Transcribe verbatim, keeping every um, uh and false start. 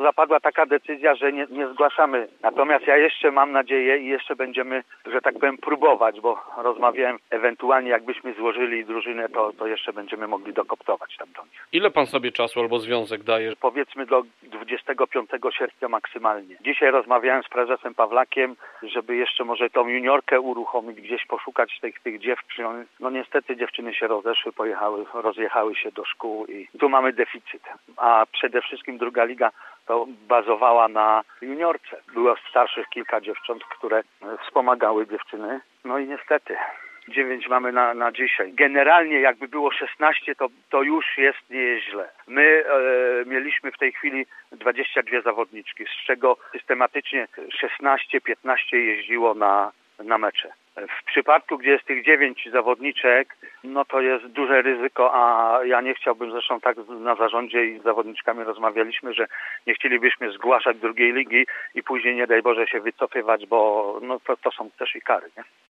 zapadła taka decyzja, że nie, nie zgłaszamy. Natomiast ja jeszcze mam nadzieję i jeszcze będziemy, że tak powiem, próbować, bo rozmawiałem, ewentualnie jakbyśmy złożyli drużynę, to, to jeszcze będziemy mogli dokoptować tam do nich. Ile pan sobie czasu albo związek daje? Powiedzmy do dwudziestego piątego sierpnia maksymalnie. Dzisiaj rozmawiałem z prezesem Pawlakiem, żeby jeszcze może tą juniorkę uruchomić, gdzieś poszukać tych, tych dziewczyn. No niestety dziewczyny się rozeszły, pojechały, rozjechały się do szkół i tu mamy deficyt. A przede wszystkim druga liga to bazowała na juniorce. Było starszych kilka dziewcząt, które wspomagały dziewczyny. No i niestety dziewięć mamy na, na dzisiaj. Generalnie jakby było szesnaście, to, to już jest nieźle. My e, mieliśmy w tej chwili dwadzieścia dwie zawodniczki, z czego systematycznie szesnaście piętnaście jeździło na, na mecze. W przypadku, gdzie jest tych dziewięć zawodniczek, no to jest duże ryzyko, a ja nie chciałbym, zresztą tak na zarządzie i z zawodniczkami rozmawialiśmy, że nie chcielibyśmy zgłaszać drugiej ligi i później, nie daj Boże, się wycofywać, bo no to, to są też i kary, nie?